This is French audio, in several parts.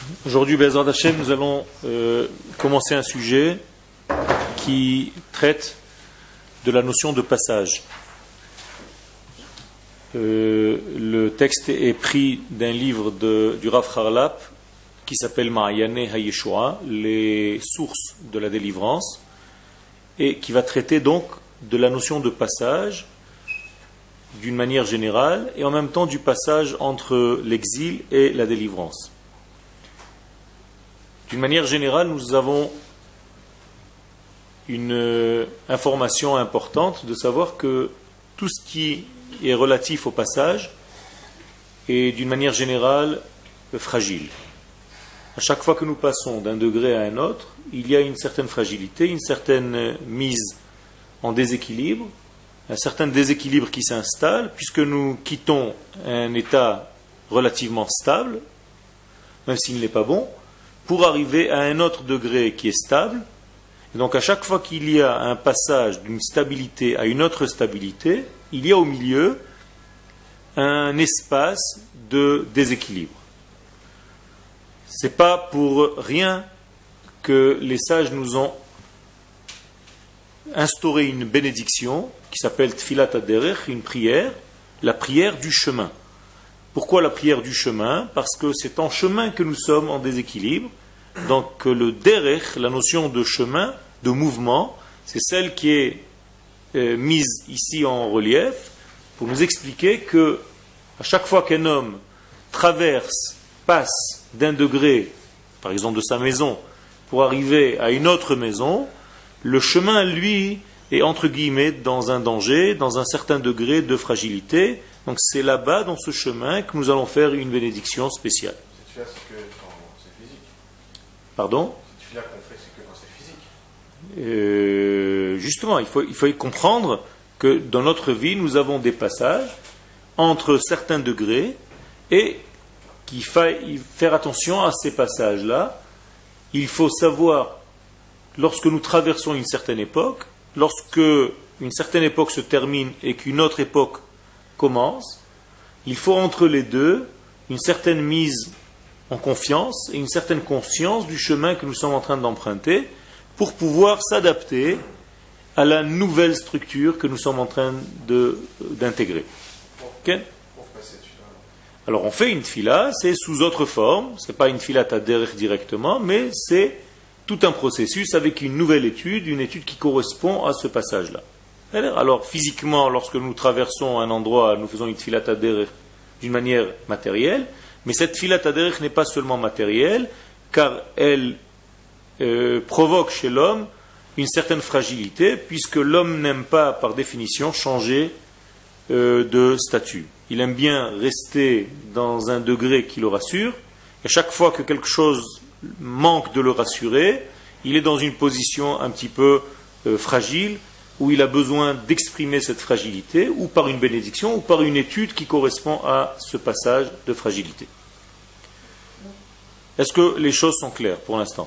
Aujourd'hui, Be'ezrat Hashem, nous allons commencer un sujet qui traite de la notion de passage. Le texte est pris d'un livre du Rav Harlap qui s'appelle Ma'ayane HaYeshua, les sources de la délivrance, et qui va traiter donc de la notion de passage d'une manière générale et en même temps du passage entre l'exil et la délivrance. D'une manière générale, nous avons une information importante de savoir que tout ce qui est relatif au passage est d'une manière générale fragile. À chaque fois que nous passons d'un degré à un autre, il y a une certaine fragilité, une certaine mise en déséquilibre, un certain déséquilibre qui s'installe puisque nous quittons un état relativement stable, même s'il n'est pas bon, pour arriver à un autre degré qui est stable. Et donc à chaque fois qu'il y a un passage d'une stabilité à une autre stabilité, il y a au milieu un espace de déséquilibre. Ce n'est pas pour rien que les sages nous ont instauré une bénédiction qui s'appelle Tfilat HaDerech, une prière, la prière du chemin. Pourquoi la prière du chemin? Parce que c'est en chemin que nous sommes en déséquilibre. Donc le derech, la notion de chemin, de mouvement, c'est celle qui est mise ici en relief pour nous expliquer que à chaque fois qu'un homme traverse, passe d'un degré, par exemple de sa maison, pour arriver à une autre maison, le chemin, lui, est entre guillemets dans un danger, dans un certain degré de fragilité. Donc c'est là-bas, dans ce chemin, que nous allons faire une bénédiction spéciale. C'est physique. Pardon? Cette fila qu'on fait, c'est que quand c'est physique. Justement, il faut y comprendre que dans notre vie, nous avons des passages entre certains degrés et qu'il faille faire attention à ces passages-là. Il faut savoir, lorsque nous traversons une certaine époque, lorsque une certaine époque se termine et qu'une autre époque commence, il faut entre les deux une certaine mise en confiance et une certaine conscience du chemin que nous sommes en train d'emprunter pour pouvoir s'adapter à la nouvelle structure que nous sommes en train d'intégrer. Okay? Alors on fait une tfila, c'est sous autre forme, ce n'est pas une tfila taderech directement, mais c'est tout un processus avec une nouvelle étude, une étude qui correspond à ce passage-là. Alors physiquement, lorsque nous traversons un endroit, nous faisons une tfila taderech d'une manière matérielle, mais cette tfila taderech n'est pas seulement matérielle, car elle provoque chez l'homme une certaine fragilité, puisque l'homme n'aime pas, par définition, changer de statut. Il aime bien rester dans un degré qui le rassure, et chaque fois que quelque chose manque de le rassurer, il est dans une position un petit peu fragile, où il a besoin d'exprimer cette fragilité, ou par une bénédiction, ou par une étude qui correspond à ce passage de fragilité. Est-ce que les choses sont claires pour l'instant?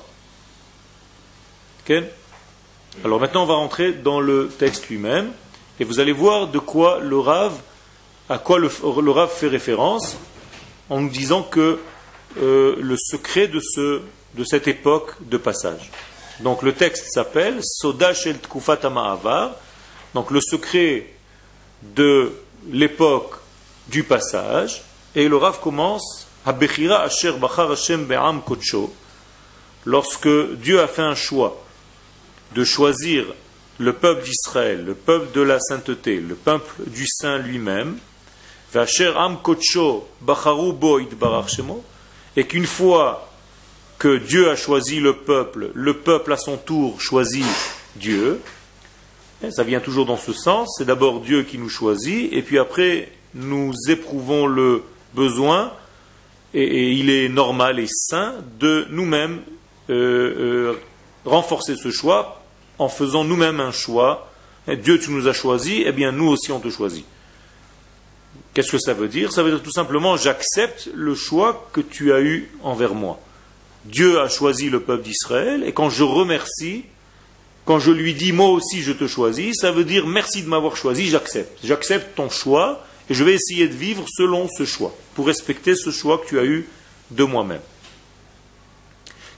Okay? Alors maintenant on va rentrer dans le texte lui-même, et vous allez voir de quoi le Rav, à quoi le Rav fait référence, en nous disant que le secret de cette époque de passage. Donc le texte s'appelle Soda Shel Tkufat HaMa'avar, donc le secret de l'époque du passage, et le Rav commence Habechira Asher Bachar Hashem Be'am Kodsho, lorsque Dieu a fait un choix de choisir le peuple d'Israël, le peuple de la sainteté, le peuple du Saint lui-même, V'asher Am Kodsho Bacharu Bo Yitbarach Shemo, et qu'une fois que Dieu a choisi le peuple à son tour choisit Dieu. Et ça vient toujours dans ce sens, c'est d'abord Dieu qui nous choisit, et puis après nous éprouvons le besoin, et il est normal et sain de nous-mêmes renforcer ce choix en faisant nous-mêmes un choix. Et Dieu, tu nous as choisis, eh bien nous aussi on te choisit. Qu'est-ce que ça veut dire? Ça veut dire tout simplement, j'accepte le choix que tu as eu envers moi. Dieu a choisi le peuple d'Israël, et quand je remercie, quand je lui dis moi aussi je te choisis, ça veut dire merci de m'avoir choisi, j'accepte. J'accepte ton choix, et je vais essayer de vivre selon ce choix, pour respecter ce choix que tu as eu de moi-même.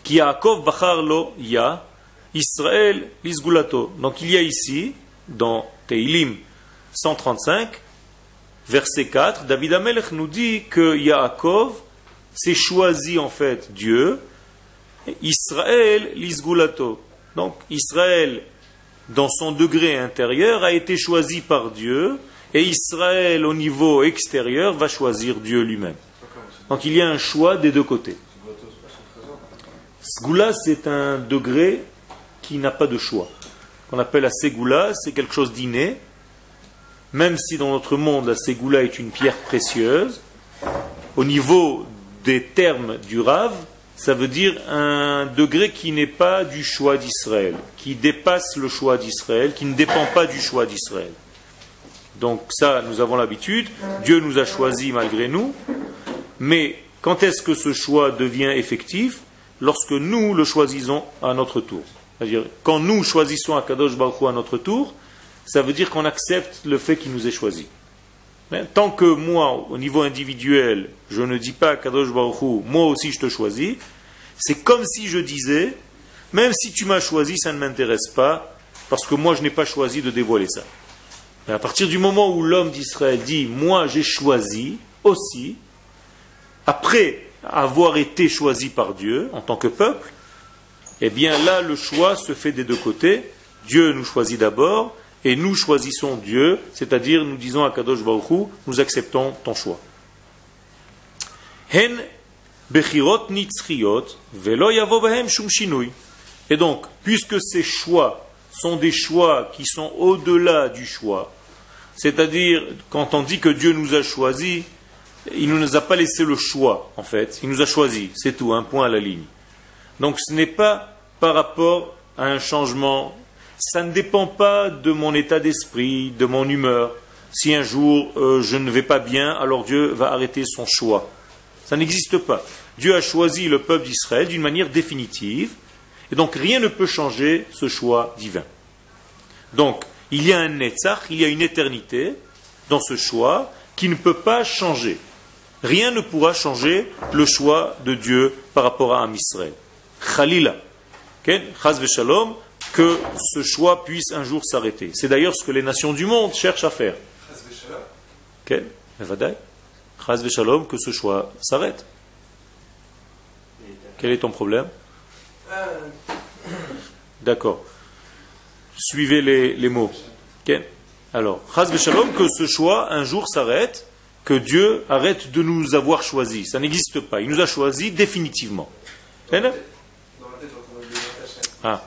Ki Yaakov bachar lo ya, Israël lisgulato. Donc il y a ici, dans Teilim 135, verset 4, David Amelech nous dit que Yaakov s'est choisi en fait Dieu, Israël lisgulato. Donc Israël, dans son degré intérieur, a été choisi par Dieu, et Israël, au niveau extérieur, va choisir Dieu lui-même. Donc il y a un choix des deux côtés. Sgoula, c'est un degré qui n'a pas de choix. Qu'on appelle la Ségoula, c'est quelque chose d'inné. Même si dans notre monde, la Ségoula est une pierre précieuse, au niveau des termes du Rav, ça veut dire un degré qui n'est pas du choix d'Israël, qui dépasse le choix d'Israël, qui ne dépend pas du choix d'Israël. Donc ça, nous avons l'habitude, Dieu nous a choisis malgré nous, mais quand est-ce que ce choix devient effectif? Lorsque nous le choisissons à notre tour. C'est-à-dire, quand nous choisissons Akadosh Baruch Hu à notre tour, ça veut dire qu'on accepte le fait qu'il nous ait choisis. Mais tant que moi, au niveau individuel, je ne dis pas à Akadosh Baruch Hu, moi aussi je te choisis, c'est comme si je disais, même si tu m'as choisi, ça ne m'intéresse pas, parce que moi je n'ai pas choisi de dévoiler ça. Et à partir du moment où l'homme d'Israël dit, moi j'ai choisi aussi, après avoir été choisi par Dieu en tant que peuple, eh bien là le choix se fait des deux côtés. Dieu nous choisit d'abord et nous choisissons Dieu, c'est-à-dire nous disons à Kadosh Baruch Hu, nous acceptons ton choix. Hen bechirot nitzriot velo yavo bahem shum shinui. Et donc, puisque ces choix sont des choix qui sont au-delà du choix, c'est-à-dire quand on dit que Dieu nous a choisis, il ne nous a pas laissé le choix, en fait. Il nous a choisi, c'est tout, un point à la ligne. Donc ce n'est pas par rapport à un changement, ça ne dépend pas de mon état d'esprit, de mon humeur. Si un jour je ne vais pas bien, alors Dieu va arrêter son choix. Ça n'existe pas. Dieu a choisi le peuple d'Israël d'une manière définitive, et donc rien ne peut changer ce choix divin. Donc, il y a un netzach, il y a une éternité dans ce choix qui ne peut pas changer. Rien ne pourra changer le choix de Dieu par rapport à Am Israël. Khalila, chaz v'shalom, que ce choix puisse un jour s'arrêter. C'est d'ailleurs ce que les nations du monde cherchent à faire. Chaz v'shalom. Chaz v'shalom, que ce choix s'arrête. Quel est ton problème? D'accord. Suivez les mots. Alors, chaz v'shalom, que ce choix un jour s'arrête, que Dieu arrête de nous avoir choisis. Ça n'existe pas. Il nous a choisis définitivement. Ah.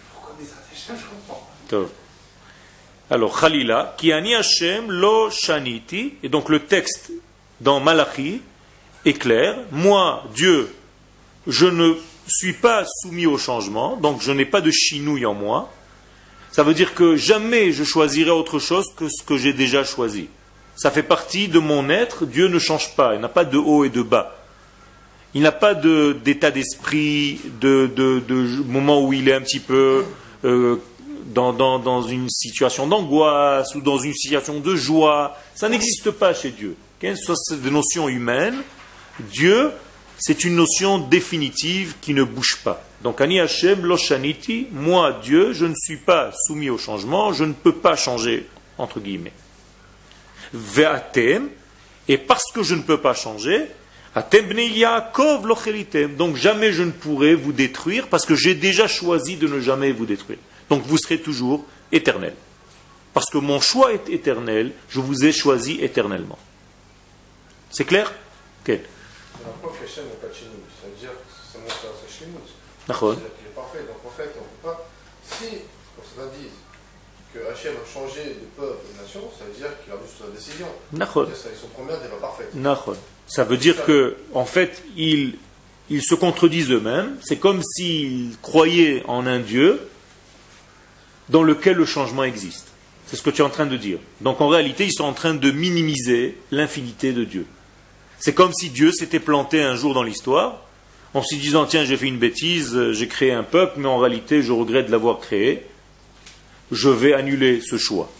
Alors, Khalila, qui ani Hashem lo shaniti, et donc le texte dans Malachi est clair. Moi, Dieu, je ne suis pas soumis au changement, donc je n'ai pas de chinouille en moi. Ça veut dire que jamais je choisirai autre chose que ce que j'ai déjà choisi. Ça fait partie de mon être, Dieu ne change pas, il n'a pas de haut et de bas. Il n'a pas d'état d'esprit, de moment où il est un petit peu dans une situation d'angoisse ou dans une situation de joie. Ça n'existe pas chez Dieu. Ça, c'est des notions humaines. Dieu, c'est une notion définitive qui ne bouge pas. Donc, Ani Hashem lo shaniti, moi, Dieu, je ne suis pas soumis au changement, je ne peux pas changer, entre guillemets. Ve'atem, et parce que je ne peux pas changer, atem bnei Yaakov lo chelitem, donc jamais je ne pourrai vous détruire, parce que j'ai déjà choisi de ne jamais vous détruire. Donc vous serez toujours éternel. Parce que mon choix est éternel, je vous ai choisi éternellement. C'est clair? Okay. Ça veut dire que ça montre sa shlimut. D'accord. C'est-à-dire qu'il est parfait. Donc en fait, on ne peut pas. Si, comme certains disent, que Hachem a changé de peuple et de nation, ça veut dire qu'il a juste sa décision. D'accord. Son première n'est pas parfaite. D'accord. Ça veut dire que, en fait, ils se contredisent eux-mêmes. C'est comme s'ils croyaient en un Dieu dans lequel le changement existe. C'est ce que tu es en train de dire. Donc en réalité, ils sont en train de minimiser l'infinité de Dieu. C'est comme si Dieu s'était planté un jour dans l'histoire, en se disant, tiens, j'ai fait une bêtise, j'ai créé un peuple, mais en réalité, je regrette de l'avoir créé. Je vais annuler ce choix.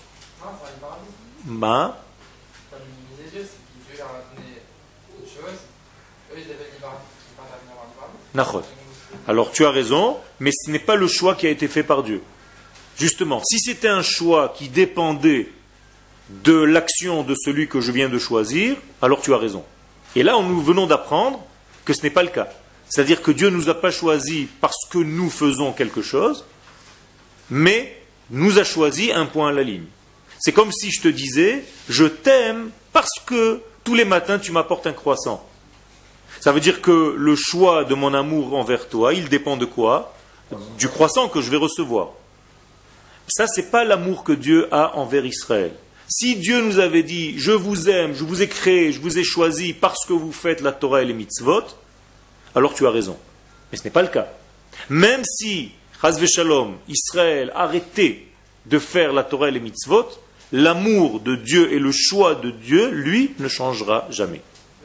Ma. Alors tu as raison, mais ce n'est pas le choix qui a été fait par Dieu. Justement, si c'était un choix qui dépendait de l'action de celui que je viens de choisir, alors tu as raison. Et là, nous venons d'apprendre que ce n'est pas le cas. C'est-à-dire que Dieu ne nous a pas choisi parce que nous faisons quelque chose, mais nous a choisi un point à la ligne. C'est comme si je te disais, je t'aime parce que tous les matins tu m'apportes un croissant. Ça veut dire que le choix de mon amour envers toi, il dépend de quoi? Du croissant que je vais recevoir. Ça, c'est pas l'amour que Dieu a envers Israël. Si Dieu nous avait dit, je vous aime, je vous ai créé, je vous ai choisi parce que vous faites la Torah et les mitzvot, alors tu as raison. Mais ce n'est pas le cas. Même si, chas v'shalom, Israël arrêtait de faire la Torah et les mitzvot, l'amour de Dieu et le choix de Dieu, lui, ne changera jamais.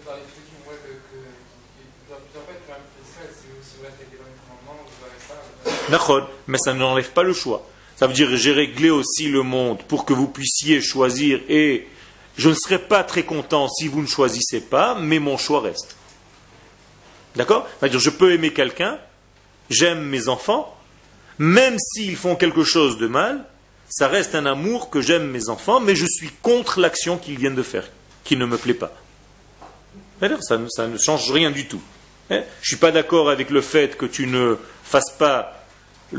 Mais ça n'enlève pas le choix. Ça veut dire que j'ai réglé aussi le monde pour que vous puissiez choisir et je ne serai pas très content si vous ne choisissez pas, mais mon choix reste. D'accord? C'est-à-dire je peux aimer quelqu'un, j'aime mes enfants, même s'ils font quelque chose de mal, ça reste un amour que j'aime mes enfants, mais je suis contre l'action qu'ils viennent de faire, qui ne me plaît pas. C'est-à-dire ça ne change rien du tout. Je ne suis pas d'accord avec le fait que tu ne fasses pas tu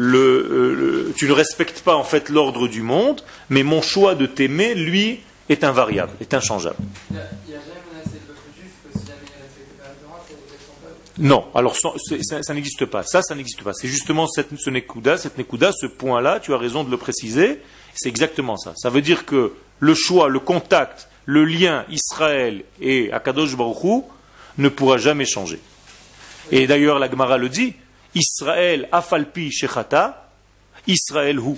ne respectes pas en fait l'ordre du monde, mais mon choix de t'aimer, lui, est invariable, est inchangeable. Il n'y a jamais menacé le peuple juif que si jamais il ne respectait pas la Torah, c'est son peuple? Non, alors ça n'existe pas. Ça n'existe pas. C'est justement cette nekuda, ce point-là, tu as raison de le préciser, c'est exactement ça. Ça veut dire que le choix, le contact, le lien Israël et Akadosh Baruch Hu ne pourra jamais changer. Et d'ailleurs, la Gemara le dit, Israël afalpi shechata, Israël hu.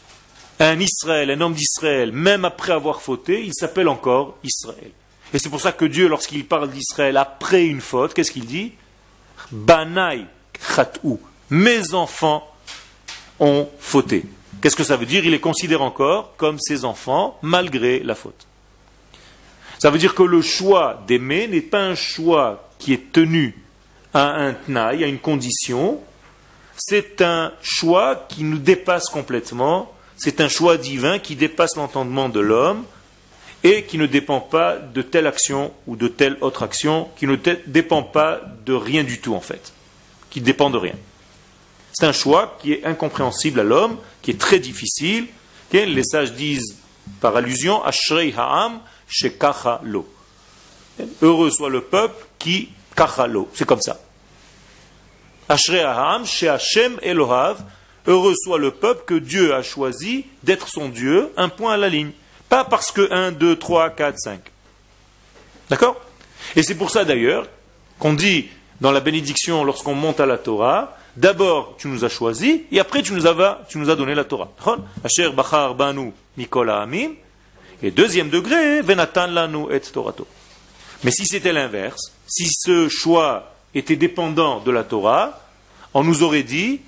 Un Israël, un homme d'Israël, même après avoir fauté, il s'appelle encore Israël. Et c'est pour ça que Dieu, lorsqu'il parle d'Israël après une faute, qu'est-ce qu'il dit? Banai chat'u. Mes enfants ont fauté. Qu'est-ce que ça veut dire? Il les considère encore comme ses enfants, malgré la faute. Ça veut dire que le choix d'aimer n'est pas un choix qui est tenu à un tnaï, à une condition. C'est un choix qui nous dépasse complètement. C'est un choix divin qui dépasse l'entendement de l'homme et qui ne dépend pas de telle action ou de telle autre action, qui ne dépend pas de rien du tout en fait, qui dépend de rien. C'est un choix qui est incompréhensible à l'homme, qui est très difficile. Les sages disent par allusion, Ashrei ha'am shekacha lo. Heureux soit le peuple qui kachalo. C'est comme ça. Ashrei ha'am she'Hashem Elohav. Heureux soit le peuple que Dieu a choisi d'être son Dieu, un point à la ligne. Pas parce que 1, 2, 3, 4, 5. D'accord? Et c'est pour ça d'ailleurs qu'on dit dans la bénédiction lorsqu'on monte à la Torah, d'abord tu nous as choisis et après tu nous as donné la Torah. Asher bachar banu mikol ha'amim. Et deuxième degré, venatan lanu et torato. Mais si c'était l'inverse, si ce choix était dépendant de la Torah, on nous aurait dit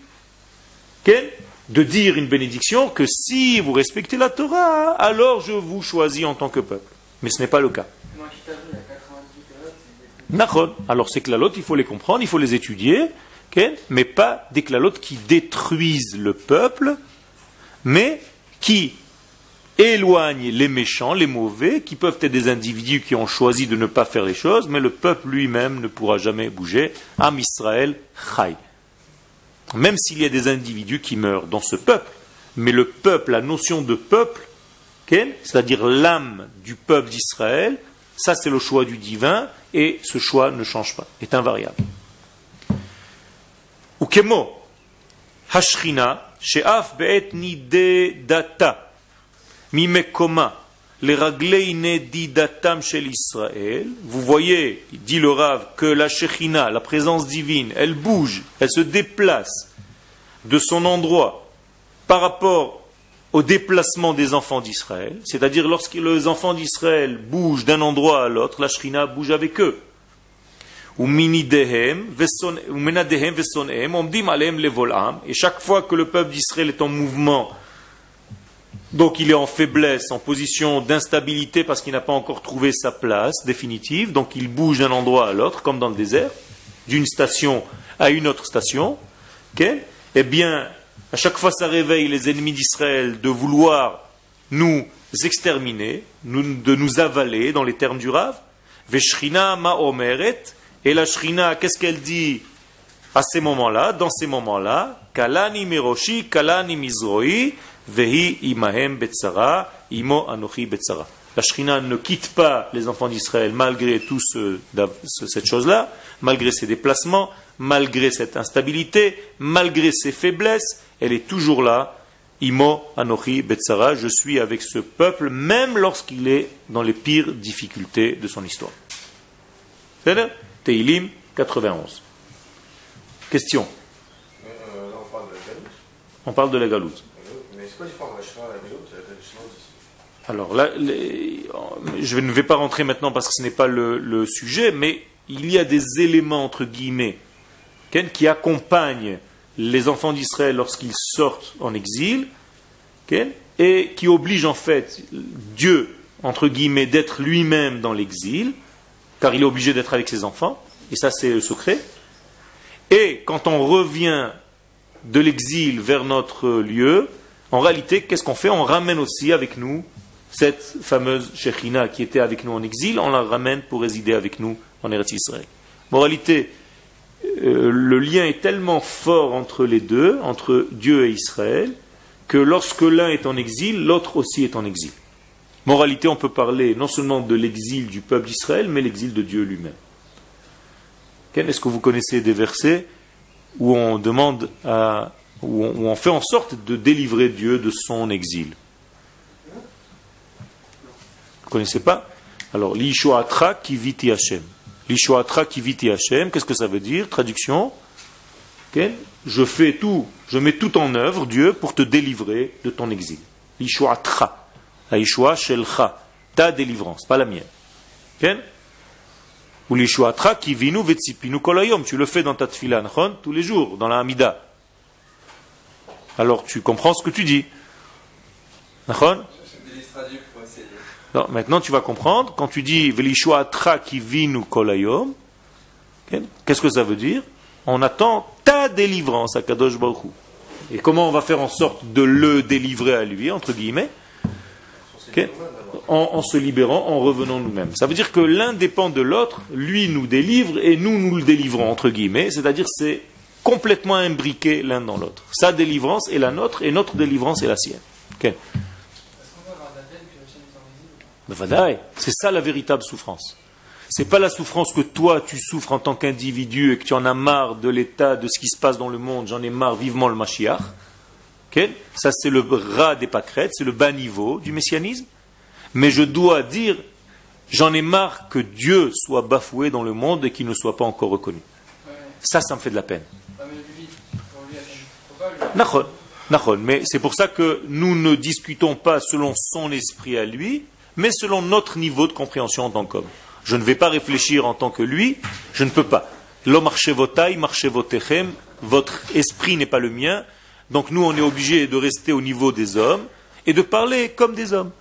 de dire une bénédiction que si vous respectez la Torah, alors je vous choisis en tant que peuple. Mais ce n'est pas le cas. Alors ces klalot, il faut les comprendre, il faut les étudier, mais pas des klalot qui détruisent le peuple, mais qui éloignent les méchants, les mauvais, qui peuvent être des individus qui ont choisi de ne pas faire les choses, mais le peuple lui-même ne pourra jamais bouger. Am Israël Chai. Même s'il y a des individus qui meurent dans ce peuple, mais le peuple, la notion de peuple, c'est-à-dire l'âme du peuple d'Israël, ça c'est le choix du divin, et ce choix ne change pas, est invariable. Ukemo, Hashrina, she'af be'et nidedata, mimekoma, les ragleine didatam shel Israël. Vous voyez, dit le Rav, que la Shekhinah, la présence divine, elle bouge, elle se déplace de son endroit par rapport au déplacement des enfants d'Israël. C'est-à-dire lorsque les enfants d'Israël bougent d'un endroit à l'autre, la Shekhinah bouge avec eux. Et chaque fois que le peuple d'Israël est en mouvement, donc il est en faiblesse, en position d'instabilité parce qu'il n'a pas encore trouvé sa place définitive, donc il bouge d'un endroit à l'autre, comme dans le désert, d'une station à une autre station. Ok? Eh bien, à chaque fois ça réveille les ennemis d'Israël de vouloir nous exterminer, de nous avaler dans les termes du Rav. Veshrina ma omeret. Et la Shrina, qu'est-ce qu'elle dit à ces moments-là, dans ces moments-là? Kalani miroshi, kalani mizroi, vehi imahem betsara, imo anochi betsara. La Shrina ne quitte pas les enfants d'Israël malgré tout cette chose-là, malgré ses déplacements, malgré cette instabilité, malgré ses faiblesses, elle est toujours là. Imo anochi betsara, je suis avec ce peuple, même lorsqu'il est dans les pires difficultés de son histoire. C'est-à-dire Teilim 91. Question. Là, on parle de la galoute. On parle de la galoute. Mais c'est quoi la différence entre la Shema et la galoute et la Shema d'ici? Alors là, je ne vais pas rentrer maintenant parce que ce n'est pas le sujet, mais il y a des éléments, entre guillemets, qui accompagnent les enfants d'Israël lorsqu'ils sortent en exil, et qui obligent en fait Dieu, entre guillemets, d'être lui-même dans l'exil, car il est obligé d'être avec ses enfants, et ça c'est le secret. Et quand on revient de l'exil vers notre lieu, en réalité, qu'est-ce qu'on fait? On ramène aussi avec nous cette fameuse Shekhinah qui était avec nous en exil, on la ramène pour résider avec nous en Eretz Israël. En réalité, le lien est tellement fort entre les deux, entre Dieu et Israël, que lorsque l'un est en exil, l'autre aussi est en exil. Moralité, on peut parler non seulement de l'exil du peuple d'Israël, mais l'exil de Dieu lui-même. Est-ce que vous connaissez des versets où on demande où on fait en sorte de délivrer Dieu de son exil? Vous ne connaissez pas? Alors, l'Ishoatra kiviti Hashem. L'Ishoatra kiviti Hashem, qu'est-ce que ça veut dire? Traduction. Je mets tout en œuvre, Dieu, pour te délivrer de ton exil. L'Ishoatra. La Yeshua Shelcha, ta délivrance, pas la mienne. Ou l'Ishuatra qui vinu vetsipinu kolayom, tu le fais dans ta tfila, tous les jours, dans la Hamida. Alors tu comprends ce que tu dis. Non, maintenant tu vas comprendre, quand tu dis v'lishuatra qui vinu kolayom, qu'est-ce que ça veut dire? On attend ta délivrance à Kadosh Baruch Hu. Et comment on va faire en sorte de le délivrer à lui, entre guillemets? En se libérant, en revenant nous-mêmes. Ça veut dire que l'un dépend de l'autre, lui nous délivre et nous le délivrons, entre guillemets, c'est-à-dire c'est complètement imbriqué l'un dans l'autre. Sa délivrance est la nôtre et notre délivrance est la sienne. Okay. C'est ça la véritable souffrance. C'est pas la souffrance que toi tu souffres en tant qu'individu et que tu en as marre de l'état, de ce qui se passe dans le monde, j'en ai marre, vivement le Mashiach. Ça c'est le ras des pâquerettes, c'est le bas niveau du messianisme. Mais je dois dire, j'en ai marre que Dieu soit bafoué dans le monde et qu'il ne soit pas encore reconnu. Ça me fait de la peine. Mais c'est pour ça que nous ne discutons pas selon son esprit à lui, mais selon notre niveau de compréhension en tant qu'homme. Je ne vais pas réfléchir en tant que lui, je ne peux pas. Lo marchevotai, marchevotechem, votre esprit n'est pas le mien. Donc nous, on est obligé de rester au niveau des hommes et de parler comme des hommes.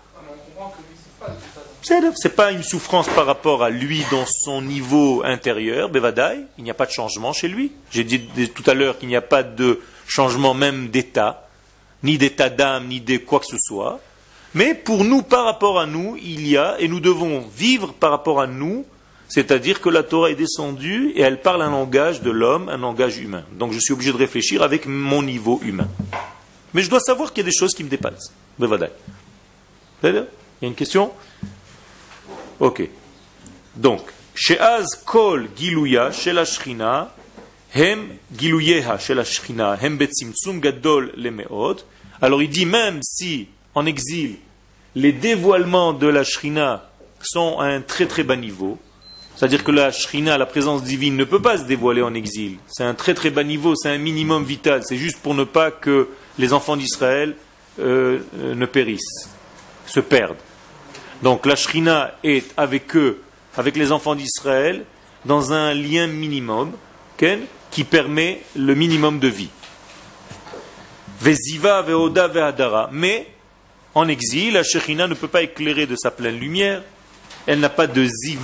C'est pas une souffrance par rapport à lui dans son niveau intérieur, Bevadaï, il n'y a pas de changement chez lui. J'ai dit tout à l'heure qu'il n'y a pas de changement même d'état, ni d'état d'âme, ni de quoi que ce soit. Mais pour nous, par rapport à nous, il y a, et nous devons vivre par rapport à nous, c'est-à-dire que la Torah est descendue et elle parle un langage de l'homme, un langage humain. Donc je suis obligé de réfléchir avec mon niveau humain. Mais je dois savoir qu'il y a des choses qui me dépassent. Bevadaï. Il y a une question? Ok. Donc, Sheaz kol giluya shel hashchina hem giluyeha shel hashchina hem betzimtzum gadol lemeod. Alors il dit même si en exil les dévoilements de la Shrina sont à un très très bas niveau, c'est-à-dire que la Shrina, la présence divine, ne peut pas se dévoiler en exil. C'est un très très bas niveau, c'est un minimum vital. C'est juste pour ne pas que les enfants d'Israël ne périssent, se perdent. Donc la Shrina est avec eux, avec les enfants d'Israël, dans un lien minimum qui permet le minimum de vie. Veziva, veoda, vehadara. Mais en exil, la Shrina ne peut pas éclairer de sa pleine lumière. Elle n'a pas de ziva,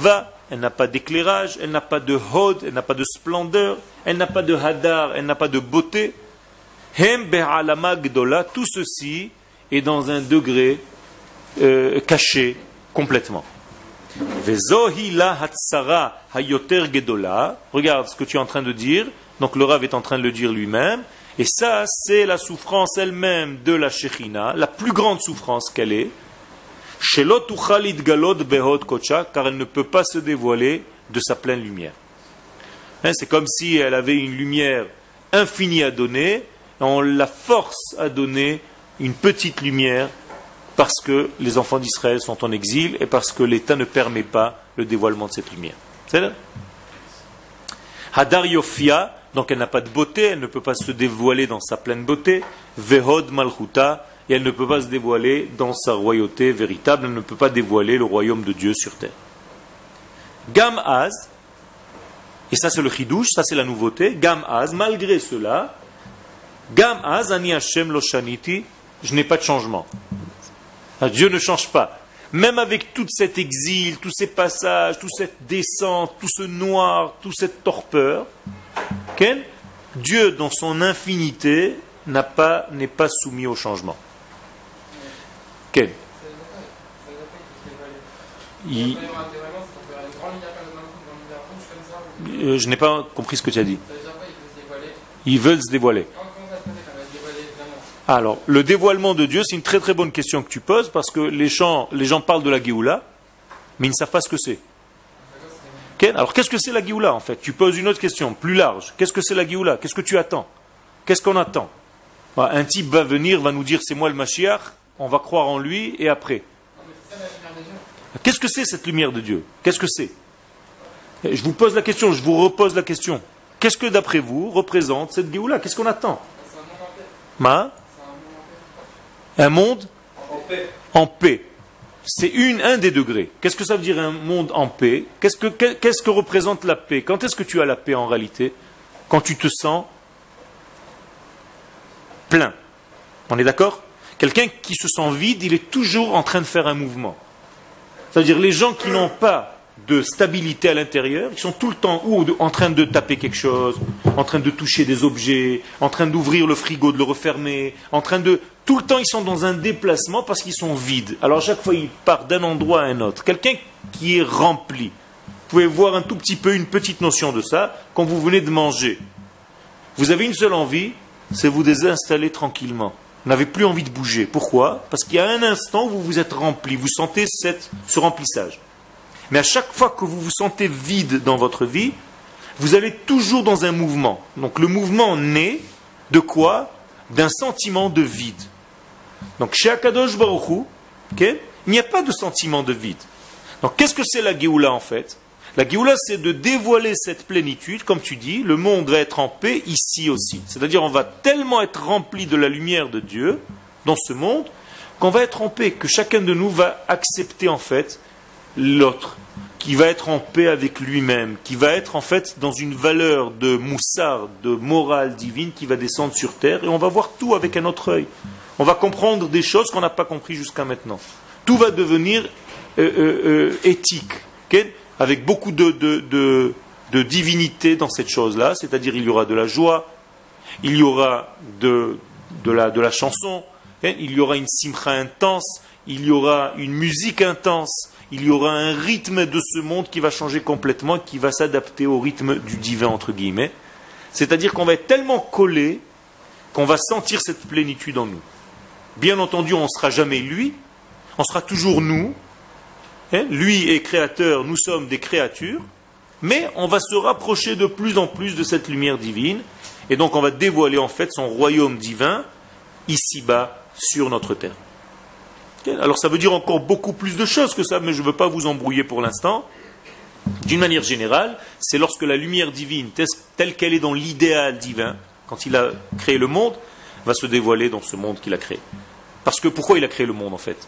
elle n'a pas d'éclairage, elle n'a pas de hod, elle n'a pas de splendeur, elle n'a pas de hadar, elle n'a pas de beauté. Hem be'alama gdola, tout ceci est dans un degré caché complètement. Vezohi la hatsara hayoter gedola. Regarde ce que tu es en train de dire. Donc le Rav est en train de le dire lui-même. Et ça, c'est la souffrance elle-même de la Shekhinah, la plus grande souffrance qu'elle est. Shelo tuchal idgalot behod kocha, car elle ne peut pas se dévoiler de sa pleine lumière. C'est comme si elle avait une lumière infinie à donner, et on la force à donner une petite lumière parce que les enfants d'Israël sont en exil et parce que l'État ne permet pas le dévoilement de cette lumière. C'est là. Hadar Yofia, donc elle n'a pas de beauté, elle ne peut pas se dévoiler dans sa pleine beauté. Vehod Malchuta, et elle ne peut pas se dévoiler dans sa royauté véritable, elle ne peut pas dévoiler le royaume de Dieu sur terre. Gam Az, et ça c'est le chidouche, ça c'est la nouveauté, Gam Az, malgré cela, Gam Az, Ani Hashem lo shaniti, je n'ai pas de changement. Dieu ne change pas. Même avec tout cet exil, tous ces passages, toute cette descente, tout ce noir, toute cette torpeur, Dieu, dans son infinité, n'est pas soumis au changement. Je n'ai pas compris ce que tu as dit. Ils veulent se dévoiler. Alors, le dévoilement de Dieu, c'est une très très bonne question que tu poses, parce que les gens parlent de la Géoula, mais ils ne savent pas ce que c'est. Alors, qu'est-ce que c'est la Géoula en fait? Tu poses une autre question, plus large. Qu'est-ce que c'est la Géoula? Qu'est-ce que tu attends? Qu'est-ce qu'on attend? Un type va venir, va nous dire c'est moi le Mashiach, on va croire en lui, et après. Qu'est-ce que c'est cette lumière de Dieu? Qu'est-ce que c'est? Je vous pose la question, je vous repose la question. Qu'est-ce que d'après vous représente cette Géoula? Qu'est-ce qu'on attend? Un monde en paix. C'est un des degrés. Qu'est-ce que ça veut dire un monde en paix? Qu'est-ce que représente la paix? Quand est-ce que tu as la paix en réalité? Quand tu te sens plein. On est d'accord? Quelqu'un qui se sent vide, il est toujours en train de faire un mouvement. C'est-à-dire les gens qui n'ont pas de stabilité à l'intérieur, ils sont tout le temps en train de taper quelque chose, en train de toucher des objets, en train d'ouvrir le frigo, de le refermer, tout le temps ils sont dans un déplacement parce qu'ils sont vides. Alors à chaque fois ils partent d'un endroit à un autre. Quelqu'un qui est rempli, vous pouvez voir un tout petit peu, une petite notion de ça, quand vous venez de manger. Vous avez une seule envie, c'est vous désinstaller tranquillement. Vous n'avez plus envie de bouger. Pourquoi? Parce qu'il y a un instant où vous vous êtes rempli, vous sentez ce remplissage. Mais à chaque fois que vous vous sentez vide dans votre vie, vous allez toujours dans un mouvement. Donc le mouvement naît de quoi? D'un sentiment de vide. Donc chez Akadosh Baruch Hu, il n'y a pas de sentiment de vide. Donc qu'est-ce que c'est la Géoula en fait? La Géoula, c'est de dévoiler cette plénitude, comme tu dis, le monde va être en paix ici aussi. C'est-à-dire on va tellement être rempli de la lumière de Dieu dans ce monde qu'on va être en paix, que chacun de nous va accepter en fait l'autre, qui va être en paix avec lui-même, qui va être en fait dans une valeur de moussard, de morale divine qui va descendre sur terre, et on va voir tout avec un autre œil. On va comprendre des choses qu'on n'a pas compris jusqu'à maintenant. Tout va devenir éthique, okay? Avec beaucoup de divinité dans cette chose-là, c'est-à-dire il y aura de la joie, il y aura de la chanson, okay? Il y aura une simcha intense, il y aura une musique intense, il y aura un rythme de ce monde qui va changer complètement, qui va s'adapter au rythme du divin, entre guillemets. C'est-à-dire qu'on va être tellement collé qu'on va sentir cette plénitude en nous. Bien entendu, on ne sera jamais lui, on sera toujours nous. Lui est créateur, nous sommes des créatures, mais on va se rapprocher de plus en plus de cette lumière divine, et donc on va dévoiler en fait son royaume divin, ici-bas, sur notre terre. Alors ça veut dire encore beaucoup plus de choses que ça, mais je ne veux pas vous embrouiller pour l'instant. D'une manière générale, c'est lorsque la lumière divine, telle qu'elle est dans l'idéal divin, quand il a créé le monde, va se dévoiler dans ce monde qu'il a créé. Parce que pourquoi il a créé le monde en fait?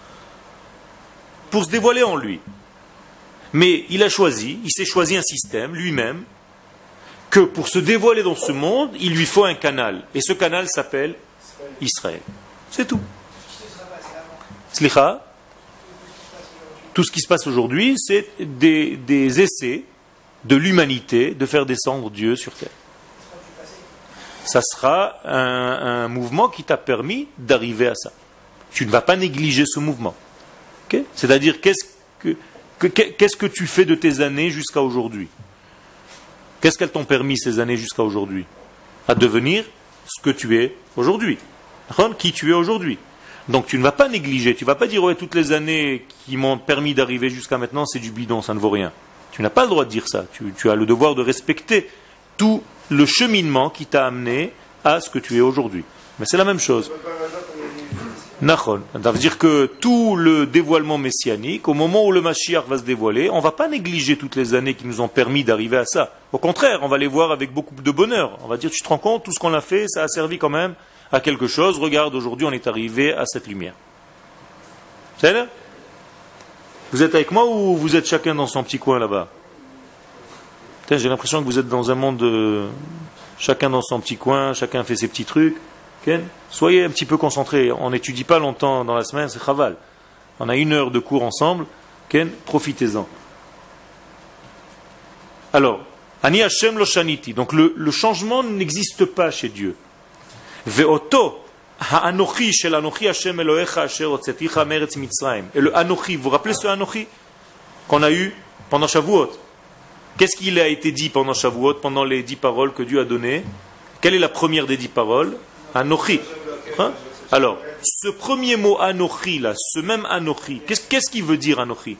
Pour se dévoiler en lui. Mais il s'est choisi un système, lui-même, que pour se dévoiler dans ce monde, il lui faut un canal. Et ce canal s'appelle Israël. C'est tout. Slicha. Tout ce qui se passe aujourd'hui, c'est des essais de l'humanité de faire descendre Dieu sur terre. Ça sera un mouvement qui t'a permis d'arriver à ça. Tu ne vas pas négliger ce mouvement. Okay? C'est-à-dire, qu'est-ce que tu fais de tes années jusqu'à aujourd'hui? Qu'est-ce qu'elles t'ont permis ces années jusqu'à aujourd'hui? À devenir ce que tu es aujourd'hui. Qui tu es aujourd'hui. Donc tu ne vas pas négliger, tu ne vas pas dire ouais, toutes les années qui m'ont permis d'arriver jusqu'à maintenant, c'est du bidon, ça ne vaut rien. Tu n'as pas le droit de dire ça. Tu as le devoir de respecter tout le cheminement qui t'a amené à ce que tu es aujourd'hui. Mais c'est la même chose. Nachon. Ça veut dire que tout le dévoilement messianique, au moment où le Mashiach va se dévoiler, on ne va pas négliger toutes les années qui nous ont permis d'arriver à ça. Au contraire, on va les voir avec beaucoup de bonheur. On va dire, tu te rends compte, tout ce qu'on a fait, ça a servi quand même à quelque chose. Regarde, aujourd'hui, on est arrivé à cette lumière. C'est là? Vous êtes avec moi ou vous êtes chacun dans son petit coin là-bas? J'ai l'impression que vous êtes dans un monde, chacun dans son petit coin, chacun fait ses petits trucs. Okay? Soyez un petit peu concentrés. On n'étudie pas longtemps dans la semaine, c'est chaval. On a 1 heure de cours ensemble. Okay? Profitez-en. Alors, Ani Hashem lo shaniti. Donc le changement n'existe pas chez Dieu. Ve'oto ha'anochi shel anochi Hashem Elohecha asher hotzeticha meretz Mitzrayim. Et le anochi, vous vous rappelez ce anochi qu'on a eu pendant Shavuot? Qu'est-ce qu'il a été dit pendant Shavuot, pendant les 10 paroles que Dieu a données? Quelle est la première des 10 paroles? Anochi. Hein? Alors, ce premier mot anochi là, ce même anochi, qu'est-ce qu'il veut dire anochi?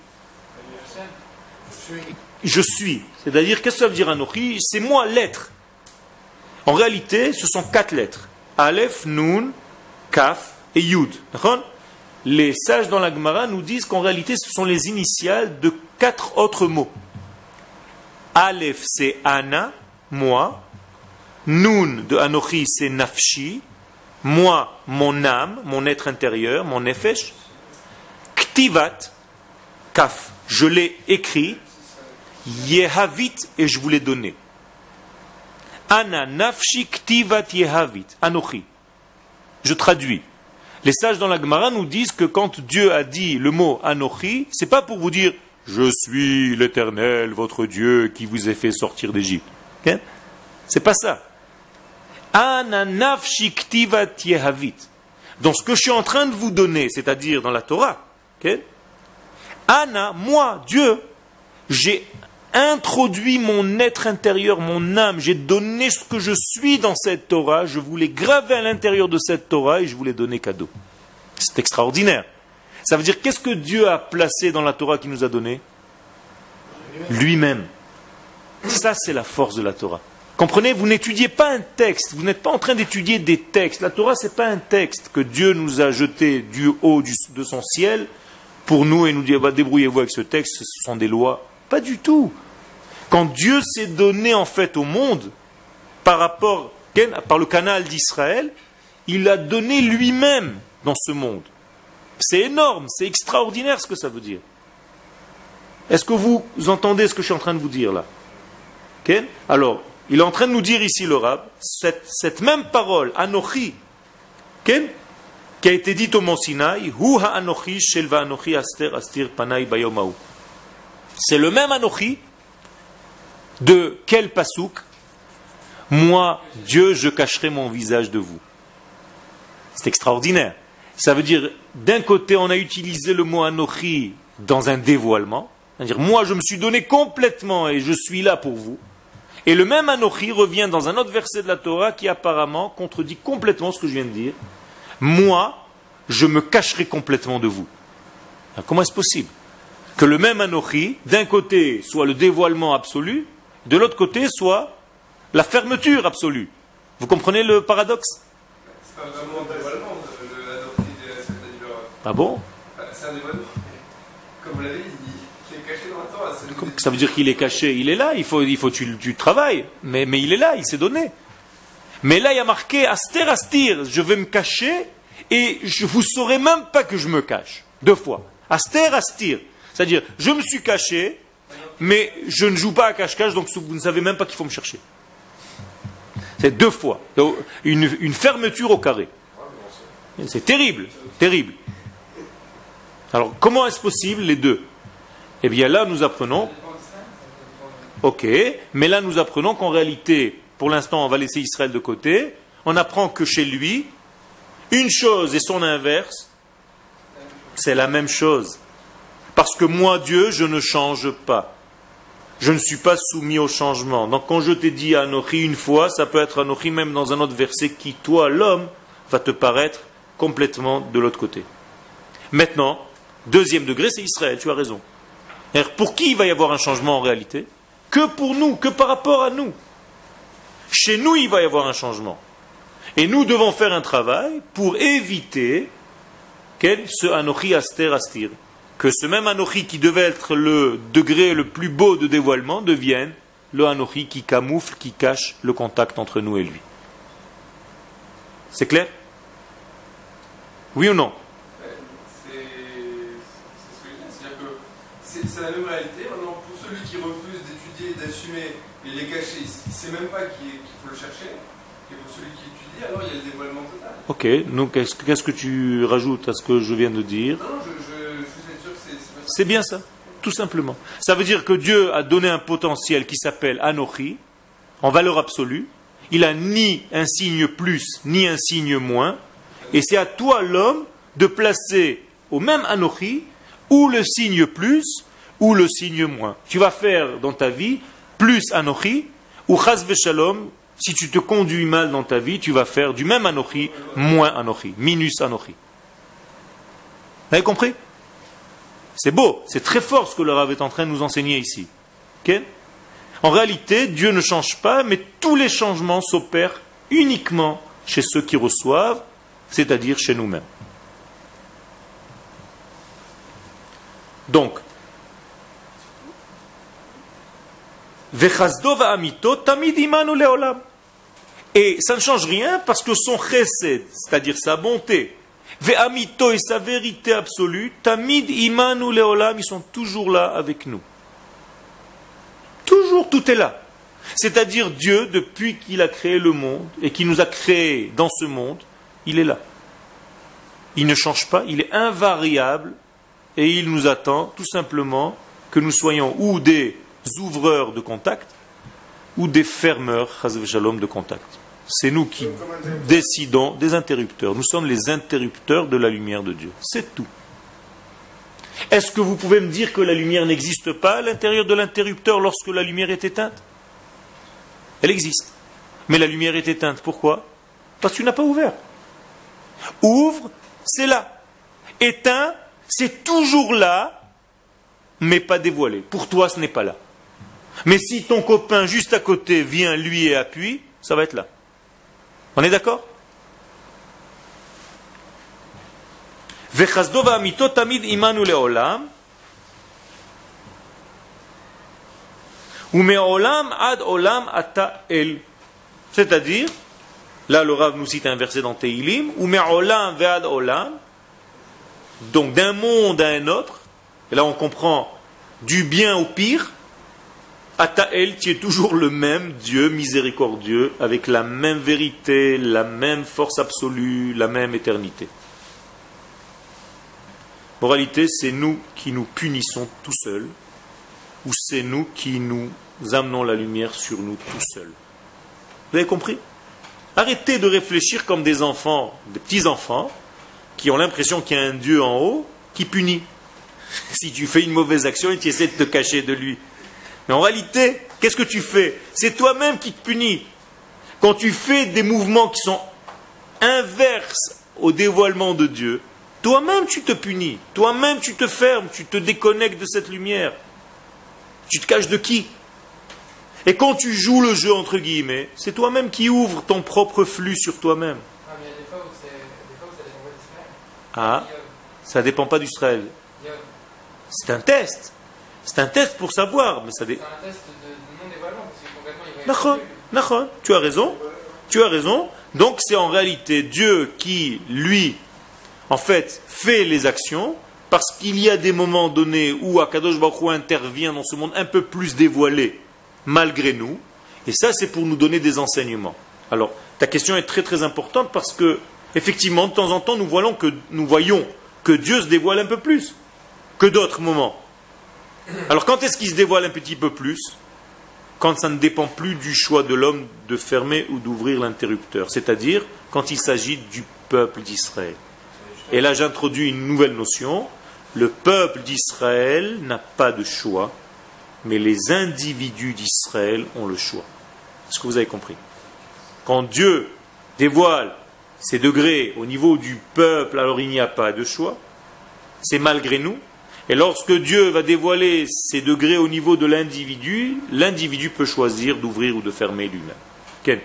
Je suis. C'est-à-dire, qu'est-ce que ça veut dire anochi? C'est moi, l'être. En réalité, ce sont 4 lettres. Aleph, Nun, Kaf et Yud. Les sages dans la Gemara nous disent qu'en réalité, ce sont les initiales de 4 autres mots. Aleph, c'est Ana, moi. Nun de Anochi, c'est Nafshi. Moi, mon âme, mon être intérieur, mon nefesh. Ktivat, Kaf, je l'ai écrit. Yehavit, et je vous l'ai donné. Ana, Nafshi, Ktivat, Yehavit. Anochi. Je traduis. Les sages dans la Gemara nous disent que quand Dieu a dit le mot Anochi, c'est pas pour vous dire je suis l'Éternel, votre Dieu, qui vous a fait sortir d'Égypte. Okay? C'est pas ça. Ana nafshi ktivat yehavit. Dans ce que je suis en train de vous donner, c'est-à-dire dans la Torah, okay? Ana, moi, Dieu, j'ai introduit mon être intérieur, mon âme, j'ai donné ce que je suis dans cette Torah, je vous l'ai gravé à l'intérieur de cette Torah et je vous l'ai donné cadeau. C'est extraordinaire. Ça veut dire, qu'est-ce que Dieu a placé dans la Torah qu'il nous a donné? Lui-même. Ça, c'est la force de la Torah. Comprenez, vous n'étudiez pas un texte, vous n'êtes pas en train d'étudier des textes. La Torah, ce n'est pas un texte que Dieu nous a jeté du haut de son ciel pour nous et nous dire, bah, débrouillez-vous avec ce texte, ce sont des lois. Pas du tout. Quand Dieu s'est donné en fait au monde, par le canal d'Israël, il a donné lui-même dans ce monde. C'est énorme, c'est extraordinaire ce que ça veut dire. Est-ce que vous entendez ce que je suis en train de vous dire là? Okay? Alors, il est en train de nous dire ici le Rab, cette même parole, Anochi, okay? Qui a été dite au Mont Sinaï, Hu ha-Anochi shel va-Anochi aster astir panai bayomahu. C'est le même Anochi de quel pasouk? Moi, Dieu, je cacherai mon visage de vous. C'est extraordinaire. Ça veut dire, d'un côté, on a utilisé le mot Anochi dans un dévoilement. C'est-à-dire, moi, je me suis donné complètement et je suis là pour vous. Et le même Anochi revient dans un autre verset de la Torah qui apparemment contredit complètement ce que je viens de dire. Moi, je me cacherai complètement de vous. Alors, comment est-ce possible que le même Anochi, d'un côté, soit le dévoilement absolu, de l'autre côté, soit la fermeture absolue? Vous comprenez le paradoxe? C'est pas vraiment un dévoilement, le Anochi de ce que t'as dit, Laura. Ah bon? C'est un dévoilement. Comme vous l'avez dit, il est caché dans la Torah. Ça veut dire qu'il est caché, il est là, il faut tu travailles, mais il est là, il s'est donné. Mais là, il y a marqué Aster Astir, je vais me cacher et vous ne saurez même pas que je me cache. 2 fois. Aster Astir, c'est-à-dire je me suis caché, mais je ne joue pas à cache-cache, donc vous ne savez même pas qu'il faut me chercher. C'est 2 fois. Donc, une fermeture au carré. C'est terrible, terrible. Alors, comment est-ce possible les deux? Eh bien là, nous apprenons, ok, mais là nous apprenons qu'en réalité, pour l'instant, on va laisser Israël de côté, on apprend que chez lui, une chose et son inverse, c'est la même chose. Parce que moi, Dieu, je ne change pas. Je ne suis pas soumis au changement. Donc quand je t'ai dit Anochi une fois, ça peut être Anochi même dans un autre verset qui, toi, l'homme, va te paraître complètement de l'autre côté. Maintenant, deuxième degré, c'est Israël, tu as raison. Alors, pour qui il va y avoir un changement en réalité? Que pour nous, que par rapport à nous. Chez nous, il va y avoir un changement. Et nous devons faire un travail pour éviter ce Anochi Aster Astir. Que ce même Anochi qui devait être le degré le plus beau de dévoilement devienne le Anochi qui camoufle, qui cache le contact entre nous et lui. C'est clair? Oui ou non? C'est ce que je dis, c'est-à-dire que c'est la même réalité. Maintenant, pour celui qui refuse d'étudier, d'assumer et les cacher, il ne sait même pas qu'il faut le chercher. Et pour celui qui étudie, alors il y a le dévoilement total. Ok, donc qu'est-ce que tu rajoutes à ce que je viens de dire? Non, je suis sûr que c'est C'est bien ça, tout simplement. Ça veut dire que Dieu a donné un potentiel qui s'appelle Anochi, en valeur absolue. Il a ni un signe plus, ni un signe moins. Et c'est à toi, l'homme, de placer au même Anochi, ou le signe plus, ou le signe moins. Tu vas faire dans ta vie plus Anochi, ou Chas v'Shalom, si tu te conduis mal dans ta vie, tu vas faire du même Anochi, moins Anochi, minus Anochi. Vous avez compris? C'est beau, c'est très fort ce que le Rav est en train de nous enseigner ici. Okay? En réalité, Dieu ne change pas, mais tous les changements s'opèrent uniquement chez ceux qui reçoivent, c'est-à-dire chez nous-mêmes. Donc, Vechazdo va'amito tamid imanu leolam. Et ça ne change rien parce que son chesed, c'est-à-dire sa bonté, ve'amito et sa vérité absolue, tamid imanu leolam, ils sont toujours là avec nous. Toujours, tout est là. C'est-à-dire Dieu, depuis qu'il a créé le monde et qu'il nous a créés dans ce monde, il est là. Il ne change pas, il est invariable et il nous attend tout simplement que nous soyons ou des ouvreurs de contact ou des fermeurs, chas v'shalom, de contact. C'est nous qui décidons des interrupteurs. Nous sommes les interrupteurs de la lumière de Dieu. C'est tout. Est-ce que vous pouvez me dire que la lumière n'existe pas à l'intérieur de l'interrupteur lorsque la lumière est éteinte? Elle existe. Mais la lumière est éteinte. Pourquoi? Parce que tu n'as pas ouvert. Ouvre, c'est là. Éteint, c'est toujours là, mais pas dévoilé. Pour toi, ce n'est pas là. Mais si ton copain juste à côté vient, lui, et appuie, ça va être là. On est d'accord? Vechazdo va'amito tamid imanu leolam umeolam ad olam ata el. C'est-à-dire, là le Rav nous cite un verset dans Teilim, umeolam ve'ad olam, donc d'un monde à un autre, et là on comprend du bien au pire, ata el, tu es toujours le même Dieu miséricordieux, avec la même vérité, la même force absolue, la même éternité. Moralité, c'est nous qui nous punissons tout seuls, ou c'est nous qui nous amenons la lumière sur nous tout seuls. Vous avez compris? Arrêtez de réfléchir comme des enfants, des petits-enfants, qui ont l'impression qu'il y a un Dieu en haut qui punit. Si tu fais une mauvaise action et tu essaies de te cacher de lui. Mais en réalité, qu'est-ce que tu fais? C'est toi-même qui te punis. Quand tu fais des mouvements qui sont inverses au dévoilement de Dieu, toi-même tu te punis, toi-même tu te fermes, tu te déconnectes de cette lumière. Tu te caches de qui? Et quand tu joues le jeu entre guillemets, c'est toi-même qui ouvres ton propre flux sur toi-même. Ah, mais il y a des fois où ça dépend pas d'Israël. Ah, ça dépend pas d'Israël. C'est un test. C'est un test pour savoir, mais ça C'est un test de non-dévoilement, parce que concrètement, il va être Nachon, nachon, tu as raison. Tu as raison. Donc c'est en réalité Dieu qui, lui, en fait, fait les actions, parce qu'il y a des moments donnés où Akadosh Baruch Hu intervient dans ce monde un peu plus dévoilé, malgré nous, et ça c'est pour nous donner des enseignements. Alors, ta question est très très importante parce que, effectivement, de temps en temps, nous voyons que Dieu se dévoile un peu plus que d'autres moments. Alors quand est-ce qu'il se dévoile un petit peu plus? Quand ça ne dépend plus du choix de l'homme de fermer ou d'ouvrir l'interrupteur, c'est-à-dire quand il s'agit du peuple d'Israël. Et là j'introduis une nouvelle notion, le peuple d'Israël n'a pas de choix, mais les individus d'Israël ont le choix. Est-ce que vous avez compris? Quand Dieu dévoile ses degrés au niveau du peuple, alors il n'y a pas de choix, c'est malgré nous. Et lorsque Dieu va dévoiler ses degrés au niveau de l'individu, l'individu peut choisir d'ouvrir ou de fermer lui-même. Ken?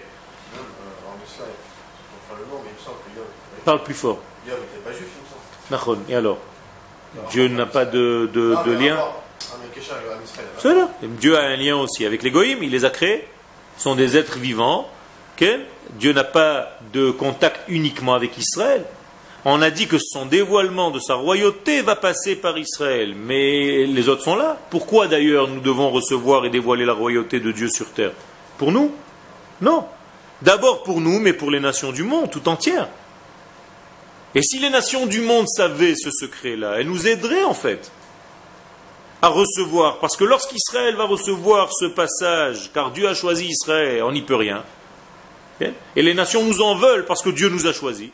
Parle plus fort. Et alors? Dieu n'a pas de lien? C'est là. Dieu a un lien aussi avec les goïms, il les a créés. Ce sont des êtres vivants. Dieu n'a pas de contact uniquement avec Israël. On a dit que son dévoilement de sa royauté va passer par Israël, mais les autres sont là. Pourquoi d'ailleurs nous devons recevoir et dévoiler la royauté de Dieu sur terre? Pour nous? Non. D'abord pour nous, mais pour les nations du monde tout entière. Et si les nations du monde savaient ce secret-là, elles nous aideraient en fait à recevoir. Parce que lorsqu'Israël va recevoir ce passage, car Dieu a choisi Israël, on n'y peut rien. Et les nations nous en veulent parce que Dieu nous a choisis.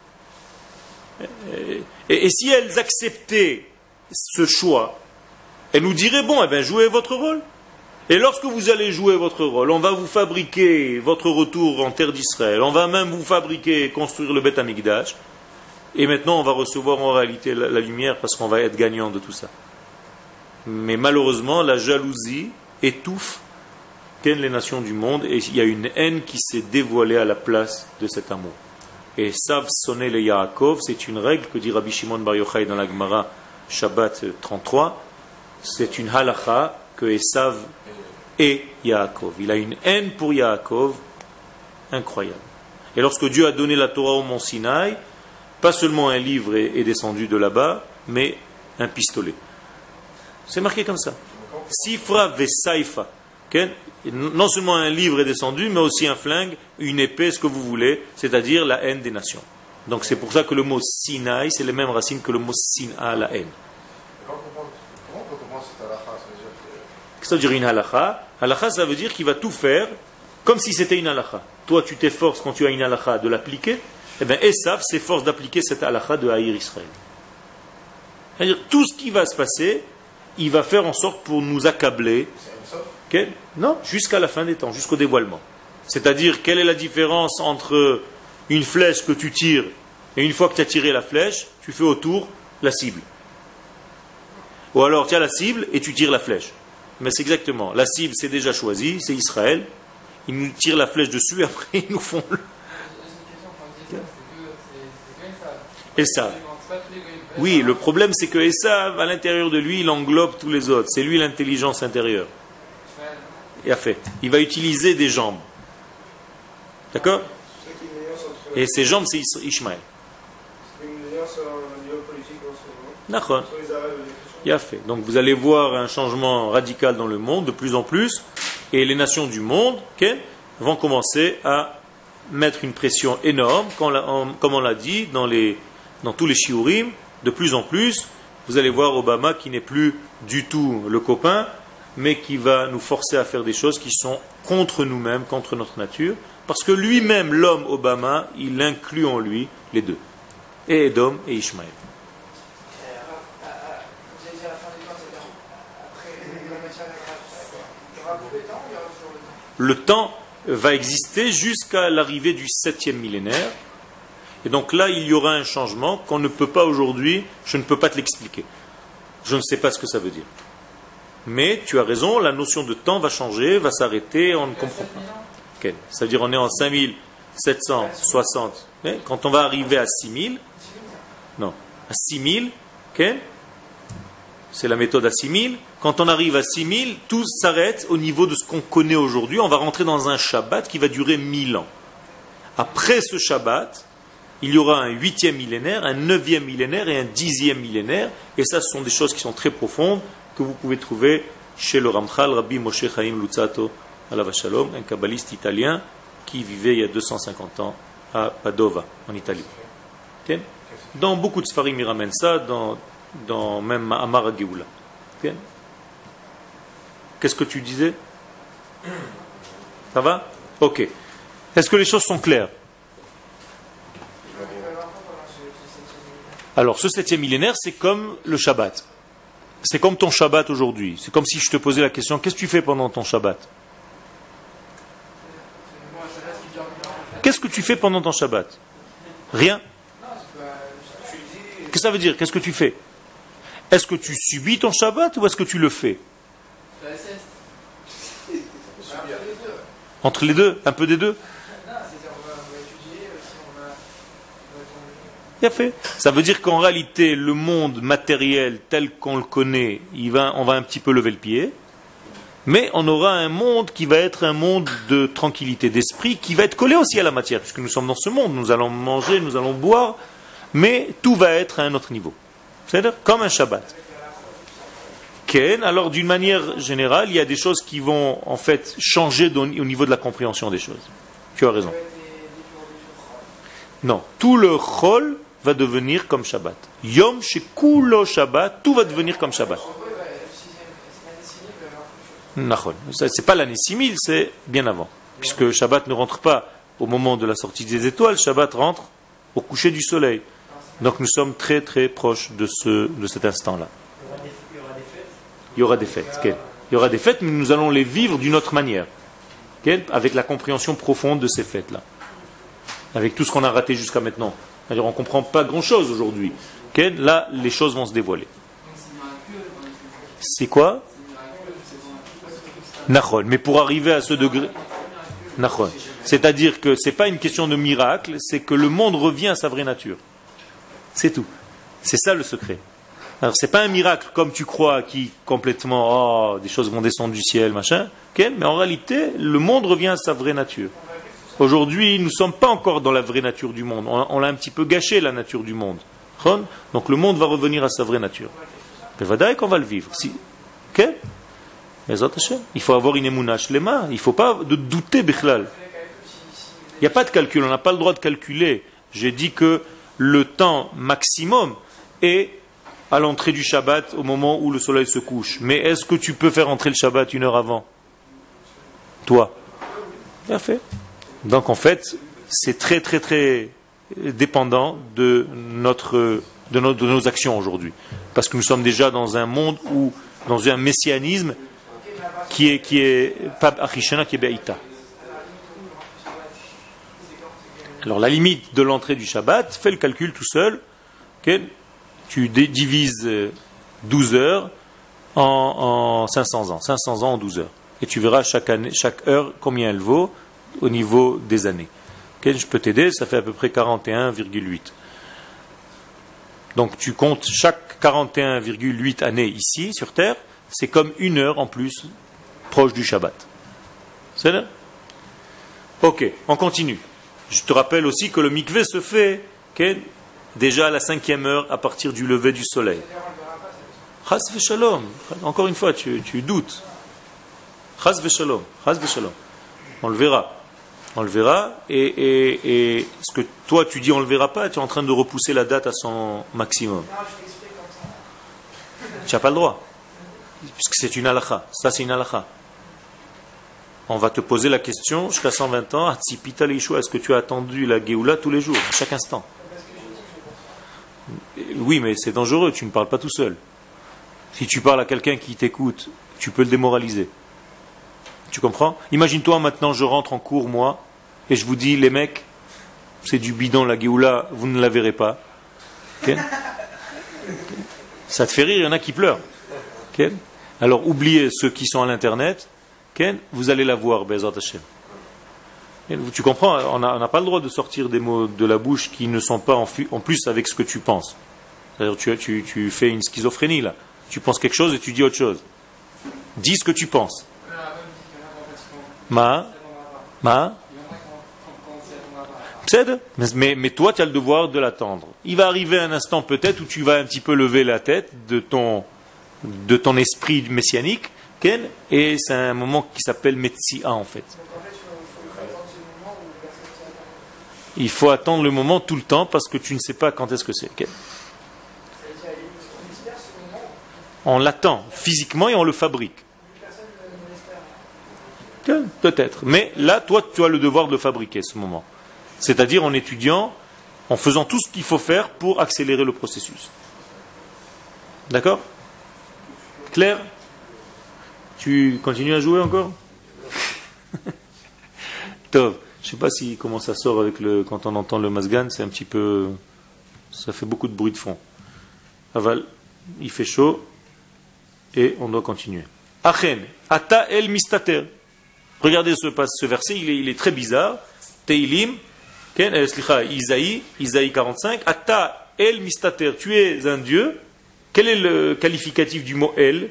Et si elles acceptaient ce choix, elles nous diraient, bon, jouez votre rôle. Et lorsque vous allez jouer votre rôle, on va vous fabriquer votre retour en terre d'Israël, on va même vous fabriquer, construire le Beth Amikdash, et maintenant on va recevoir en réalité la lumière parce qu'on va être gagnant de tout ça. Mais malheureusement, la jalousie étouffe les nations du monde, et il y a une haine qui s'est dévoilée à la place de cet amour. Et Sav sonner le Yaakov, c'est une règle que dit Rabbi Shimon Bar Yochai dans la Gemara Shabbat 33, c'est une halakha que Esav est Yaakov. Il a une haine pour Yaakov incroyable. Et lorsque Dieu a donné la Torah au mont Sinaï, pas seulement un livre est descendu de là-bas, mais un pistolet. C'est marqué comme ça. Sifra vesaifa. Non seulement un livre est descendu, mais aussi un flingue, une épée, ce que vous voulez, c'est-à-dire la haine des nations. Donc c'est pour ça que le mot Sinaï, c'est les mêmes racines que le mot Sina, la haine. Comment on peut comprendre cette halakha? Qu'est-ce que ça veut dire une halakha? Halakha, ça veut dire qu'il va tout faire comme si c'était une halakha. Toi, tu t'efforces quand tu as une halakha de l'appliquer, et bien Esav s'efforce d'appliquer cette halakha de haïr Israël. C'est-à-dire tout ce qui va se passer, il va faire en sorte pour nous accabler. Non, jusqu'à la fin des temps, jusqu'au dévoilement. C'est-à-dire, quelle est la différence entre une flèche que tu tires et une fois que tu as tiré la flèche, tu fais autour la cible. Ou alors tu as la cible et tu tires la flèche. Mais c'est exactement, la cible c'est déjà choisi, c'est Israël. Ils nous tirent la flèche dessus et après ils nous font le... Esav. Oui, le problème c'est que Esav, à l'intérieur de lui, il englobe tous les autres. C'est lui l'intelligence intérieure. Il va utiliser des jambes. D'accord? Et ces jambes, c'est Ishmaël. D'accord. Donc vous allez voir un changement radical dans le monde, de plus en plus, et les nations du monde vont commencer à mettre une pression énorme, comme on l'a dit dans tous les shiurim, de plus en plus. Vous allez voir Obama qui n'est plus du tout le copain, mais qui va nous forcer à faire des choses qui sont contre nous-mêmes, contre notre nature, parce que lui-même, l'homme Obama, il inclut en lui les deux, et Edom et Ishmaël. Le temps va exister jusqu'à l'arrivée du 7e millénaire, et donc là, il y aura un changement qu'on ne peut pas aujourd'hui, je ne peux pas te l'expliquer. Je ne sais pas ce que ça veut dire. Mais tu as raison, la notion de temps va changer, va s'arrêter, on ne comprend pas. Okay. Ça veut dire on est en 5760. Okay. Quand on va arriver à 6000, non, à 6000, okay. C'est la méthode à 6000. Quand on arrive à 6000, tout s'arrête au niveau de ce qu'on connaît aujourd'hui. On va rentrer dans un Shabbat qui va durer 1000 ans. Après ce Shabbat, il y aura un 8e millénaire, un 9e millénaire et un 10e millénaire. Et ça, ce sont des choses qui sont très profondes, que vous pouvez trouver chez le Ramchal, Rabbi Moshe Chaim Luzzatto, alav shalom, un kabbaliste italien qui vivait il y a 250 ans à Padova, en Italie. Okay? Dans beaucoup de Sfarim, il ramène ça, dans même Amar Geoula. Okay? Qu'est-ce que tu disais? Ça va? Ok. Est-ce que les choses sont claires? Alors, ce 7e millénaire, c'est comme le Shabbat. C'est comme ton Shabbat aujourd'hui. C'est comme si je te posais la question, qu'est-ce que tu fais pendant ton Shabbat? Qu'est-ce que tu fais pendant ton Shabbat? Rien. Qu'est-ce que ça veut dire? Qu'est-ce que tu fais? Est-ce que tu subis ton Shabbat ou est-ce que tu le fais? Entre les deux? Un peu des deux? Bien fait. Ça veut dire qu'en réalité, le monde matériel tel qu'on le connaît, on va un petit peu lever le pied, mais on aura un monde qui va être un monde de tranquillité d'esprit, qui va être collé aussi à la matière, puisque nous sommes dans ce monde, nous allons manger, nous allons boire, mais tout va être à un autre niveau. C'est-à-dire comme un Shabbat. Alors d'une manière générale, il y a des choses qui vont en fait changer au niveau de la compréhension des choses. Tu as raison. Non, tout le Chol va devenir comme Shabbat. Yom shekulo Shabbat, tout va devenir comme Shabbat. C'est pas l'année 6000, c'est bien avant. Puisque Shabbat ne rentre pas au moment de la sortie des étoiles, Shabbat rentre au coucher du soleil. Donc nous sommes très très proches de cet instant-là. Il y aura des fêtes. Il y aura des fêtes, mais nous allons les vivre d'une autre manière. Avec la compréhension profonde de ces fêtes-là. Avec tout ce qu'on a raté jusqu'à maintenant. C'est-à-dire on ne comprend pas grand-chose aujourd'hui. Là, les choses vont se dévoiler. C'est quoi? Nachon. Mais pour arriver à ce degré... Nachon. C'est-à-dire que ce n'est pas une question de miracle, c'est que le monde revient à sa vraie nature. C'est tout. C'est ça le secret. Alors c'est pas un miracle comme tu crois qui complètement, des choses vont descendre du ciel, machin. Mais en réalité, le monde revient à sa vraie nature. Aujourd'hui, nous ne sommes pas encore dans la vraie nature du monde. On l'a un petit peu gâché, la nature du monde. Donc le monde va revenir à sa vraie nature. Et qu'on va le vivre. Il faut avoir une émouna shlema. Il ne faut pas douter, bichlal. Il n'y a pas de calcul, on n'a pas le droit de calculer. J'ai dit que le temps maximum est à l'entrée du Shabbat au moment où le soleil se couche. Mais est-ce que tu peux faire entrer le Shabbat 1 heure avant? Toi? Bien fait. Donc en fait, c'est très très très dépendant de nos actions aujourd'hui. Parce que nous sommes déjà dans un monde où, dans un messianisme qui est pas Achishana, qui est Be'ita. Alors la limite de l'entrée du Shabbat, fais le calcul tout seul. Tu divises 12 heures en 500 ans. 500 ans en 12 heures. Et tu verras chaque heure combien elle vaut au niveau des années. Je peux t'aider, ça fait à peu près 41,8. Donc tu comptes chaque 41,8 années ici, sur Terre, c'est comme 1 heure en plus proche du Shabbat. C'est là? Ok, on continue. Je te rappelle aussi que le mikvé se fait déjà à la 5e heure à partir du lever du soleil. Chas v'shalom. Encore une fois, tu doutes. Chas v'shalom. Chas v'shalom. On le verra. On le verra. Et ce que toi tu dis on le verra pas, tu es en train de repousser la date à son maximum. Tu n'as pas le droit. Puisque c'est une halakha. Ça c'est une halakha. On va te poser la question jusqu'à 120 ans. Est-ce que tu as attendu la Géoula tous les jours, à chaque instant? Oui, mais c'est dangereux, tu ne parles pas tout seul. Si tu parles à quelqu'un qui t'écoute, tu peux le démoraliser. Tu comprends? Imagine-toi maintenant, je rentre en cours, moi, et je vous dis, les mecs, c'est du bidon, la Géoula, vous ne la verrez pas. Okay? Ça te fait rire, il y en a qui pleurent. Okay? Alors oubliez ceux qui sont à l'internet, okay? Vous allez la voir, Bezat Hashem. Tu comprends, on n'a pas le droit de sortir des mots de la bouche qui ne sont pas en plus avec ce que tu penses. C'est-à-dire tu fais une schizophrénie là. Tu penses quelque chose et tu dis autre chose. Dis ce que tu penses. Mais toi tu as le devoir de l'attendre. Il va arriver un instant peut-être où tu vas un petit peu lever la tête de ton esprit messianique, et c'est un moment qui s'appelle Metsia en fait. Il faut attendre le moment tout le temps parce que tu ne sais pas quand est-ce que c'est. On l'attend physiquement et on le fabrique. Peut-être. Mais là, toi, tu as le devoir de le fabriquer, ce moment. C'est-à-dire en étudiant, en faisant tout ce qu'il faut faire pour accélérer le processus. D'accord? Claire? Tu continues à jouer encore? Tov. Je ne sais pas si comment ça sort avec quand on entend le masgan, c'est un petit peu... Ça fait beaucoup de bruit de fond. Aval, il fait chaud et on doit continuer. Achen, ata el mistater. Regardez ce verset, il est très bizarre. Teilim, Isaïe 45. Ata el mistater, tu es un Dieu. Quel est le qualificatif du mot el?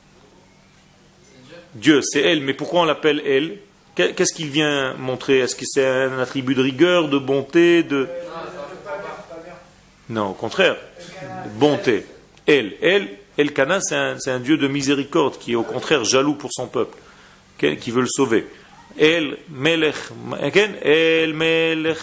Dieu, c'est elle, mais pourquoi on l'appelle elle? Qu'est-ce qu'il vient montrer? Est-ce que c'est un attribut de rigueur, de bonté, de... Non, au contraire. Bonté. El-Kana, c'est un Dieu de miséricorde qui est au contraire jaloux pour son peuple, qui veut le sauver. El-Melech. El-Melech.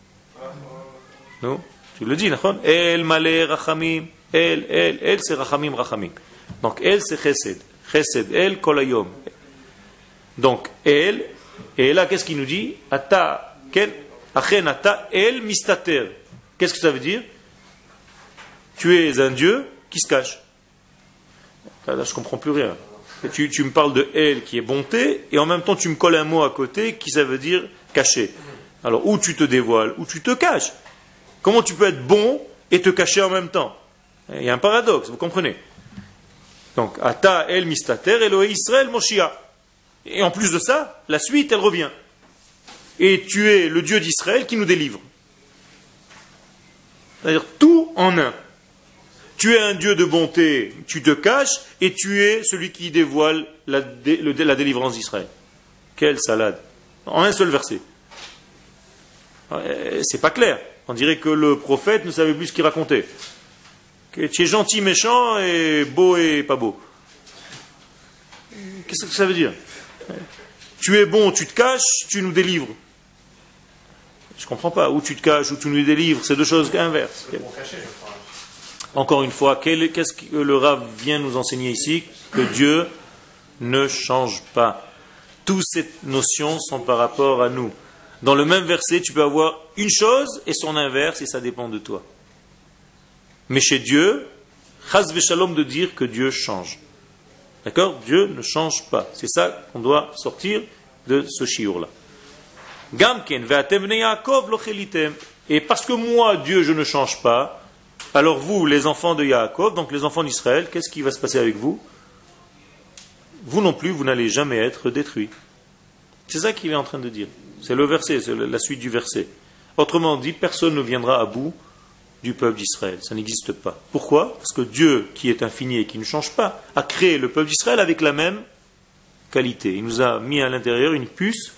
Non, tu le dis, d'accord? El-Maleh Rachamim. El, c'est Rachamim, Rachamim. Donc, El, c'est Chesed. Chesed, El, Kolayom. Donc, El, et là, qu'est-ce qu'il nous dit? Ata, Ken, Achen, Ata, El, Mistater. Qu'est-ce que ça veut dire? Tu es un Dieu qui se cache. Là, je ne comprends plus rien. Tu me parles de El qui est bonté, et en même temps, tu me colles un mot à côté qui ça veut dire cacher. Alors, ou tu te dévoiles, ou tu te caches. Comment tu peux être bon et te cacher en même temps? Il y a un paradoxe, vous comprenez? Donc, Ata El Mistater, Elohé Israël Moshiach. Et en plus de ça, la suite, elle revient. Et tu es le Dieu d'Israël qui nous délivre. C'est-à-dire tout en un. Tu es un Dieu de bonté, tu te caches, et tu es celui qui dévoile la délivrance d'Israël. Quelle salade! En un seul verset. C'est pas clair. On dirait que le prophète ne savait plus ce qu'il racontait. Que tu es gentil, méchant, et beau et pas beau. Qu'est-ce que ça veut dire? Tu es bon, tu te caches, tu nous délivres. Je ne comprends pas. Ou tu te caches, ou tu nous délivres, c'est deux choses inverses. Encore une fois, qu'est-ce que le Rav vient nous enseigner ici? Que Dieu ne change pas. Toutes ces notions sont par rapport à nous. Dans le même verset, tu peux avoir une chose et son inverse, et ça dépend de toi. Mais chez Dieu, chas v'shalom de dire que Dieu change. D'accord? Dieu ne change pas. C'est ça qu'on doit sortir de ce shiur-là. Gamken ve'atem bnei Yaakov lo chelitem. Et parce que moi, Dieu, je ne change pas, alors vous, les enfants de Yaakov, donc les enfants d'Israël, qu'est-ce qui va se passer avec vous? Vous non plus, vous n'allez jamais être détruits. C'est ça qu'il est en train de dire. C'est le verset, c'est la suite du verset. Autrement dit, personne ne viendra à bout du peuple d'Israël. Ça n'existe pas. Pourquoi? Parce que Dieu, qui est infini et qui ne change pas, a créé le peuple d'Israël avec la même qualité. Il nous a mis à l'intérieur une puce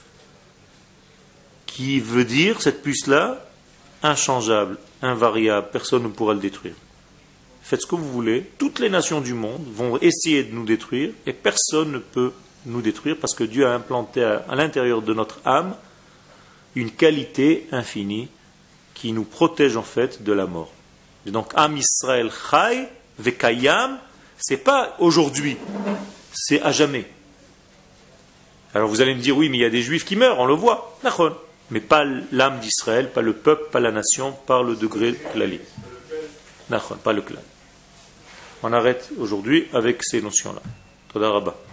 qui veut dire, cette puce-là, inchangeable, invariable, personne ne pourra le détruire. Faites ce que vous voulez, toutes les nations du monde vont essayer de nous détruire et personne ne peut nous détruire parce que Dieu a implanté à l'intérieur de notre âme une qualité infinie qui nous protège en fait de la mort. Et donc, Am Israël Chai Vekayam, c'est pas aujourd'hui, c'est à jamais. Alors vous allez me dire, oui, mais il y a des juifs qui meurent, on le voit, mais pas l'âme d'Israël, pas le peuple, pas la nation, par le degré klali. Pas le clan. On arrête aujourd'hui avec ces notions-là. Toda Rabba.